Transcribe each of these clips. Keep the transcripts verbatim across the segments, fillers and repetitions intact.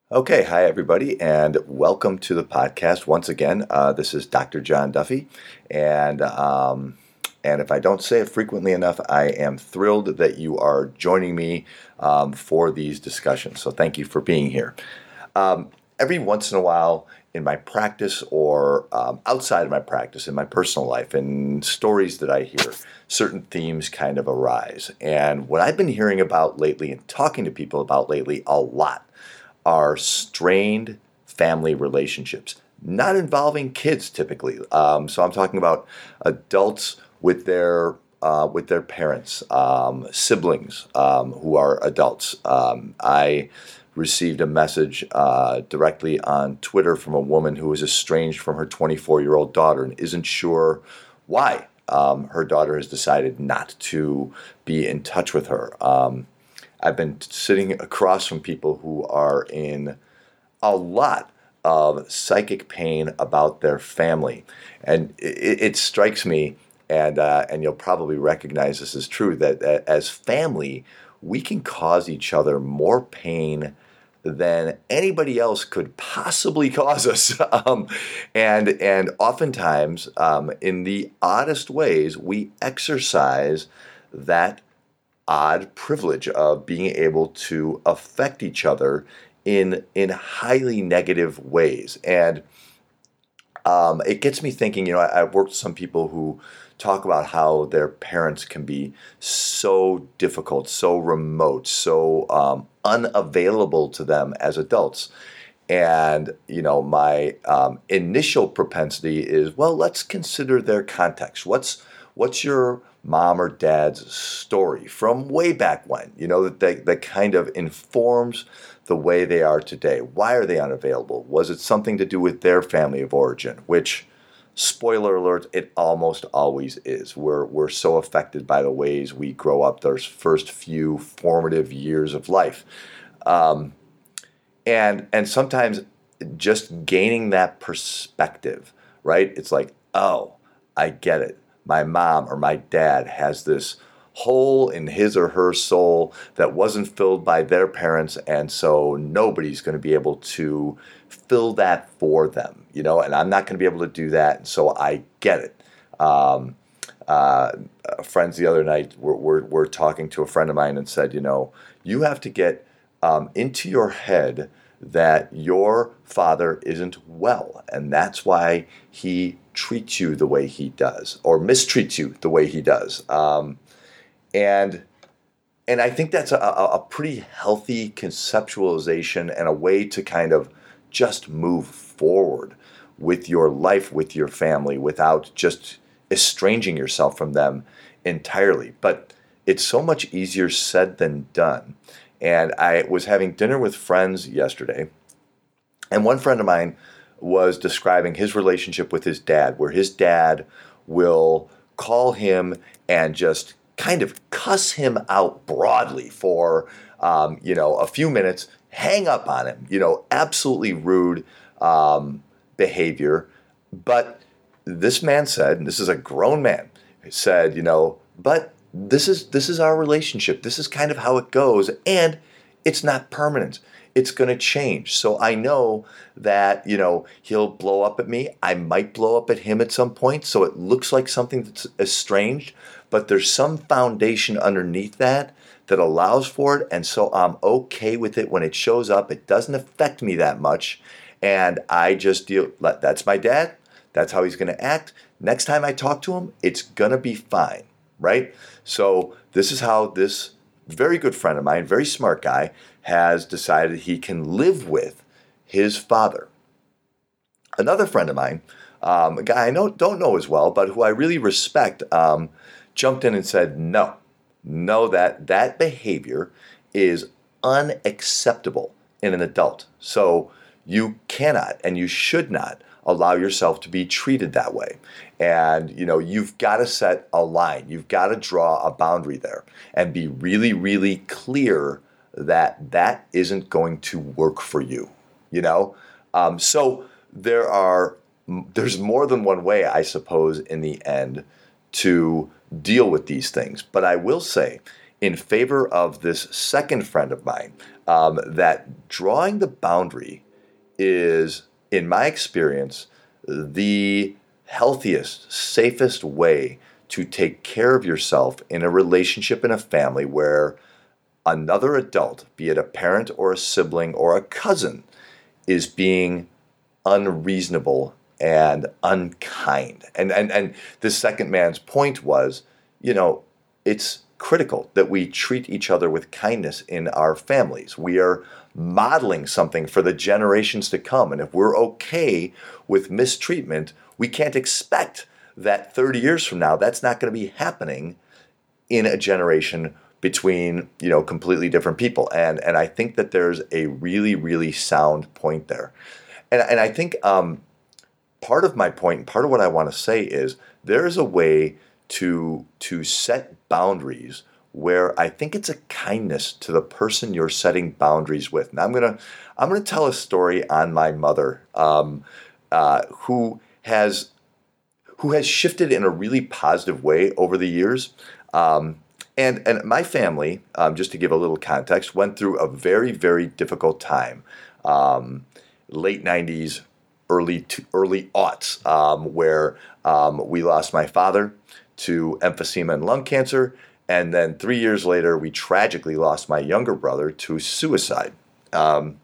Okay, hi everybody, and welcome to the podcast once again. Uh, this is Doctor John Duffy, and um, and if I don't say it frequently enough, I am thrilled that you are joining me um, for these discussions. So thank you for being here. Um, every once in a while, in my practice or um, outside of my practice, in my personal life, and stories that I hear, certain themes kind of arise. And what I've been hearing about lately and talking to people about lately a lot are strained family relationships, not involving kids typically. Um, so I'm talking about adults with their uh, with their parents, um, siblings um, who are adults. Um, I received a message uh, directly on Twitter from a woman who is estranged from her twenty-four-year-old daughter and isn't sure why um, her daughter has decided not to be in touch with her. Um, I've been sitting across from people who are in a lot of psychic pain about their family, and it, it strikes me, and uh, and you'll probably recognize this as true, that, that as family, we can cause each other more pain than anybody else could possibly cause us, um, and and oftentimes, um, in the oddest ways, we exercise that odd privilege of being able to affect each other in in highly negative ways. And um, it gets me thinking, you know, I, I've worked with some people who talk about how their parents can be so difficult, so remote, so um, unavailable to them as adults. And, you know, my um, initial propensity is, well, let's consider their context. What's what's your mom or dad's story from way back when? You know, that that, that kind of informs the way they are today. Why are they unavailable? Was it something to do with their family of origin? Which, spoiler alert, it almost always is. We're we're so affected by the ways we grow up those first few formative years of life. Um, And and sometimes just gaining that perspective, right? It's like, oh, I get it. My mom or my dad has this hole in his or her soul that wasn't filled by their parents, and so nobody's going to be able to fill that for them, you know. And I'm not going to be able to do that, and so I get it. Um, uh, Friends the other night were, were were talking to a friend of mine and said, you know, you have to get um, into your head that your father isn't well, and that's why he treats you the way he does, or mistreats you the way he does. Um, and and I think that's a, a a pretty healthy conceptualization and a way to kind of just move forward with your life, with your family, without just estranging yourself from them entirely. But it's so much easier said than done. And I was having dinner with friends yesterday, and one friend of mine was describing his relationship with his dad, where his dad will call him and just kind of cuss him out broadly for, um, you know, a few minutes, hang up on him, you know, absolutely rude um, behavior. But this man said, and this is a grown man, said, you know, but this is this is our relationship. This is kind of how it goes, and it's not permanent. It's going to change. So I know that, you know, he'll blow up at me. I might blow up at him at some point. So it looks like something that's estranged, but there's some foundation underneath that that allows for it. And so I'm okay with it when it shows up. It doesn't affect me that much. And I just deal, that's my dad. That's how he's going to act. Next time I talk to him, it's going to be fine, right? So this is how this very good friend of mine, very smart guy, has decided he can live with his father. Another friend of mine, um, a guy I know, don't know as well, but who I really respect, um, jumped in and said, no, no, that that behavior is unacceptable in an adult. So you cannot and you should not allow yourself to be treated that way. And, you know, you've got to set a line. You've got to draw a boundary there and be really, really clear that that isn't going to work for you, you know? Um, so there are, there's more than one way, I suppose, in the end to deal with these things. But I will say, in favor of this second friend of mine, um, that drawing the boundary is, in my experience, the healthiest, safest way to take care of yourself in a relationship, in a family where another adult, be it a parent or a sibling or a cousin, is being unreasonable and unkind. And and and the second man's point was, you know, it's critical that we treat each other with kindness in our families. We are modeling something for the generations to come. And if we're okay with mistreatment, we can't expect that thirty years from now, that's not going to be happening in a generation between, you know, completely different people. And and I think that there's a really, really sound point there. And, and I think um, part of my point, part of what I want to say is there is a way to to set boundaries where I think it's a kindness to the person you're setting boundaries with. Now I'm gonna I'm gonna tell a story on my mother, um, uh, who has who has shifted in a really positive way over the years. Um, and and my family, um, just to give a little context, went through a very, very difficult time, um, late nineties, early to, early aughts, um, where um, we lost my father to emphysema and lung cancer. And then three years later, we tragically lost my younger brother to suicide. Um,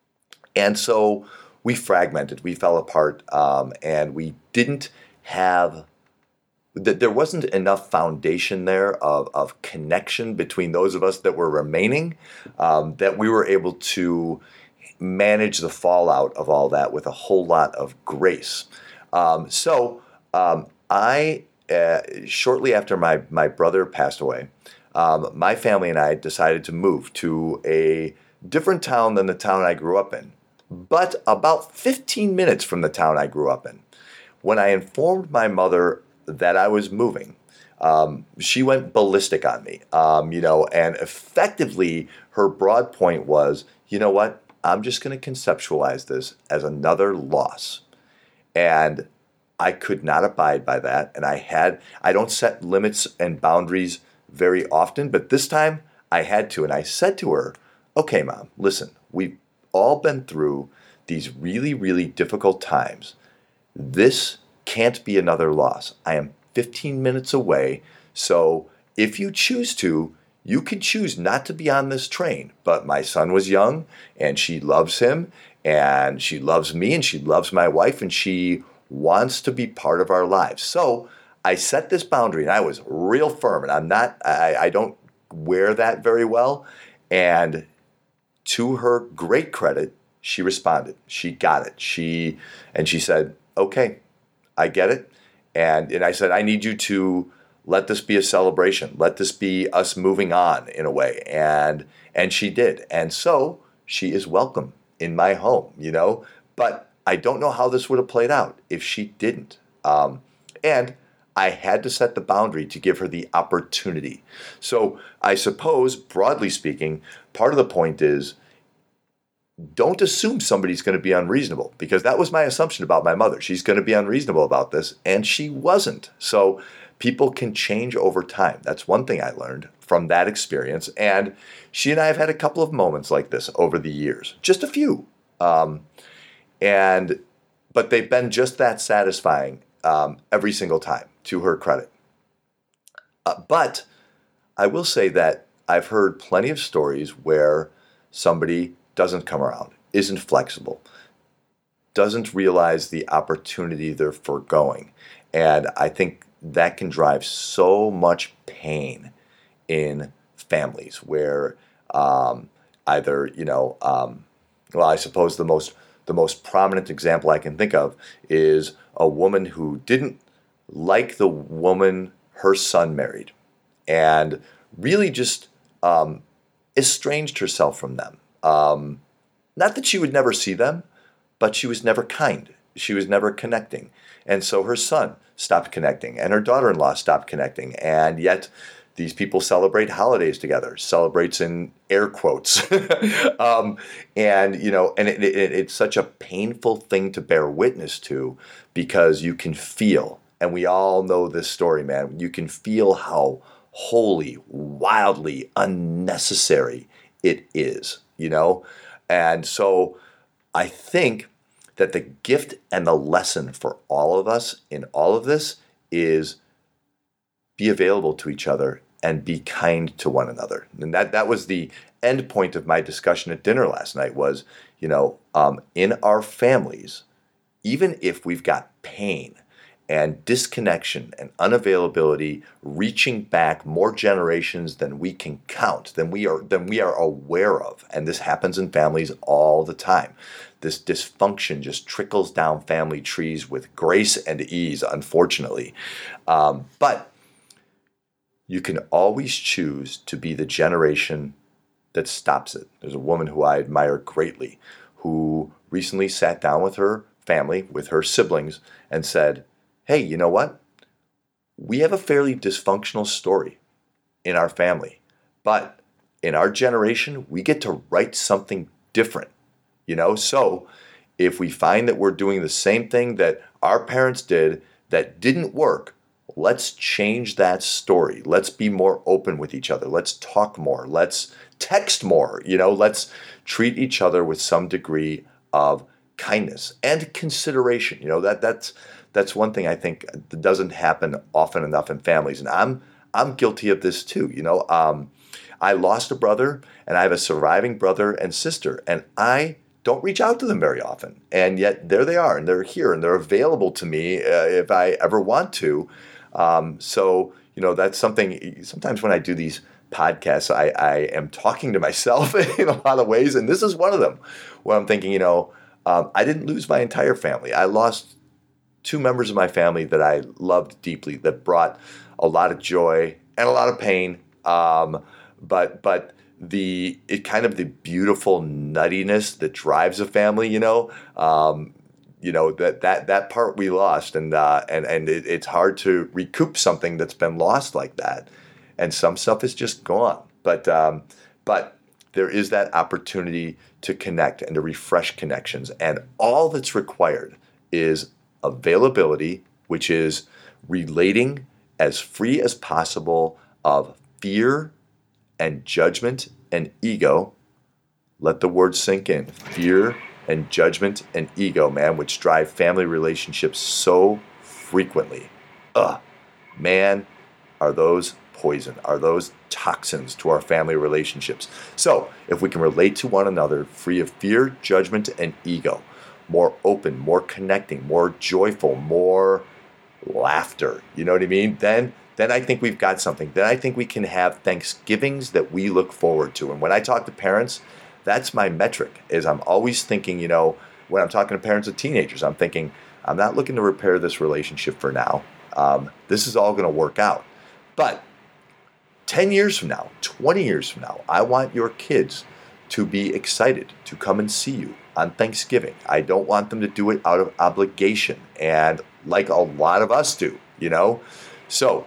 and so we fragmented, we fell apart, um, and we didn't have, that there wasn't enough foundation there of, of connection between those of us that were remaining, um, that we were able to manage the fallout of all that with a whole lot of grace. Um, so um, I, uh, shortly after my, my brother passed away, um, my family and I decided to move to a different town than the town I grew up in, but about fifteen minutes from the town I grew up in. When I informed my mother that I was moving, um, she went ballistic on me, um, you know, and effectively her broad point was, you know what, I'm just going to conceptualize this as another loss. And I could not abide by that. And I had, I don't set limits and boundaries very often, but this time I had to. And I said to her, okay, Mom, listen, we've all been through these really, really difficult times. This can't be another loss. I am fifteen minutes away. So if you choose to, you can choose not to be on this train. But my son was young and she loves him and she loves me and she loves my wife and she wants to be part of our lives. So I set this boundary and I was real firm, and I'm not, I, I don't wear that very well. And to her great credit, she responded. She got it. She, and she said, okay, I get it. And, and I said, I need you to let this be a celebration. Let this be us moving on in a way. And, and she did. And so she is welcome in my home, you know, but I don't know how this would have played out if she didn't. Um, and I had to set the boundary to give her the opportunity. So I suppose, broadly speaking, part of the point is don't assume somebody's going to be unreasonable, because that was my assumption about my mother. She's going to be unreasonable about this, and she wasn't. So people can change over time. That's one thing I learned from that experience. And she and I have had a couple of moments like this over the years, just a few. Um, and but they've been just that satisfying um, every single time, to her credit. Uh, but I will say that I've heard plenty of stories where somebody doesn't come around, isn't flexible, doesn't realize the opportunity they're foregoing. And I think that can drive so much pain in families where um, either, you know, um, well, I suppose the most the most prominent example I can think of is a woman who didn't like the woman her son married and really just um, estranged herself from them. Um, not that she would never see them, but she was never kind. She was never connecting. And so her son stopped connecting and her daughter-in-law stopped connecting. And yet these people celebrate holidays together, celebrates in air quotes. um, and, you know, and it, it, it's such a painful thing to bear witness to, because you can feel, and we all know this story, man, you can feel how holy, wildly unnecessary it is, you know? And so I think that the gift and the lesson for all of us in all of this is be available to each other and be kind to one another. And that, that was the end point of my discussion at dinner last night was, you know, um, in our families, even if we've got pain and disconnection and unavailability reaching back more generations than we can count, than we are than we are aware of. And this happens in families all the time. This dysfunction just trickles down family trees with grace and ease, unfortunately. Um, but you can always choose to be the generation that stops it. There's a woman who I admire greatly who recently sat down with her family, with her siblings, and said, hey, you know what? We have a fairly dysfunctional story in our family, but in our generation, we get to write something different, you know? So if we find that we're doing the same thing that our parents did that didn't work, let's change that story. Let's be more open with each other. Let's talk more. Let's text more, you know? Let's treat each other with some degree of kindness and consideration. You know, that that's that's one thing I think that doesn't happen often enough in families. And I'm I'm guilty of this too. You know, um, I lost a brother and I have a surviving brother and sister, and I don't reach out to them very often. And yet there they are, and they're here, and they're available to me uh, if I ever want to. Um, so, you know, that's something, sometimes when I do these podcasts, I, I am talking to myself in a lot of ways. And this is one of them where I'm thinking, you know, um, I didn't lose my entire family. I lost two members of my family that I loved deeply, that brought a lot of joy and a lot of pain. Um, but, but the, it kind of the beautiful nuttiness that drives a family, you know, um, you know, that, that, that part we lost, and, uh, and, and it, it's hard to recoup something that's been lost like that. And some stuff is just gone. But, um, but there is that opportunity to connect and to refresh connections. And all that's required is availability, which is relating as free as possible of fear and judgment and ego. Let the word sink in. Fear and judgment and ego, man, which drive family relationships so frequently. Ugh, man, are those poison? Are those toxins to our family relationships? So if we can relate to one another free of fear, judgment, and ego, more open, more connecting, more joyful, more laughter, you know what I mean? Then then I think we've got something. Then I think we can have Thanksgivings that we look forward to. And when I talk to parents, that's my metric, is I'm always thinking, you know, when I'm talking to parents of teenagers, I'm thinking, I'm not looking to repair this relationship for now. Um, this is all going to work out. But ten years from now, twenty years from now, I want your kids to be excited to come and see you on Thanksgiving. I don't want them to do it out of obligation, and like a lot of us do, you know? So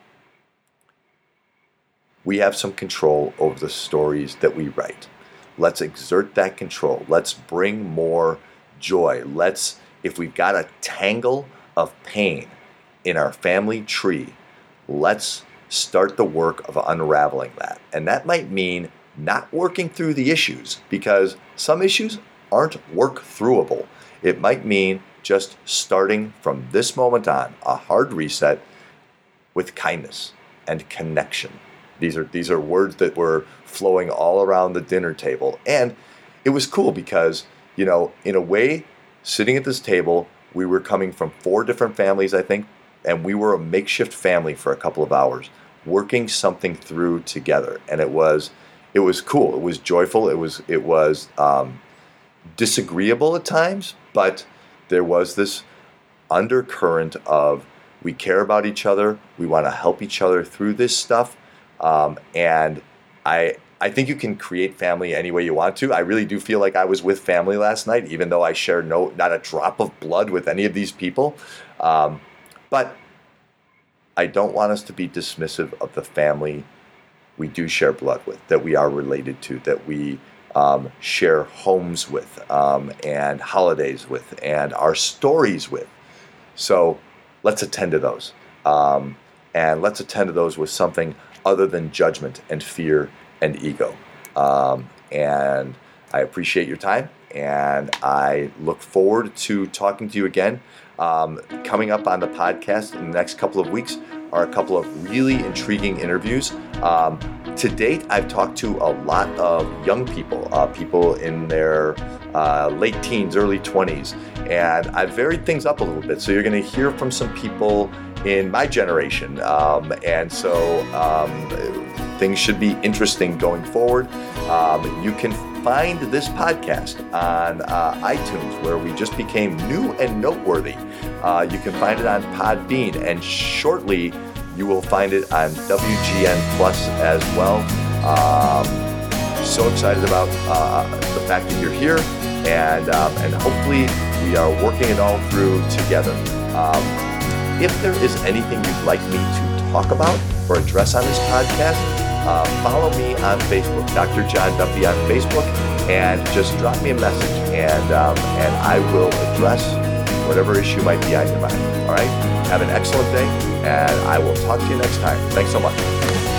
we have some control over the stories that we write. Let's exert that control. Let's bring more joy. Let's, if we've got a tangle of pain in our family tree, let's start the work of unraveling that. And that might mean not working through the issues, because some issues aren't work throughable. It might mean just starting from this moment on, a hard reset with kindness and connection. These are these are words that were flowing all around the dinner table. And it was cool because, you know, in a way, sitting at this table, we were coming from four different families, I think, and we were a makeshift family for a couple of hours, working something through together. And it was it was cool. It was joyful. It was it was um, disagreeable at times, but there was this undercurrent of we care about each other. We want to help each other through this stuff. Um, and I I think you can create family any way you want to. I really do feel like I was with family last night, even though I shared no not a drop of blood with any of these people. Um, but I don't want us to be dismissive of the family we do share blood with, that we are related to, that we um, share homes with, um, and holidays with, and our stories with. So let's attend to those. Um, and let's attend to those with something other than judgment and fear and ego. Um, and I appreciate your time, and I look forward to talking to you again. Um, coming up on the podcast in the next couple of weeks are a couple of really intriguing interviews. Um, to date, I've talked to a lot of young people, uh, people in their uh, late teens, early twenties, and I've varied things up a little bit. So you're going to hear from some people in my generation, um, and so um, things should be interesting going forward. Um, you can find this podcast on uh, iTunes, where we just became new and noteworthy. Uh, you can find it on Podbean, and shortly you will find it on W G N Plus as well. Um, so excited about uh, the fact that you're here, and um, and hopefully we are working it all through together. Um, if there is anything you'd like me to talk about or address on this podcast, Uh, follow me on Facebook, Doctor John Duffy on Facebook, and just drop me a message, and um, and I will address whatever issue might be on your mind. All right? Have an excellent day, and I will talk to you next time. Thanks so much.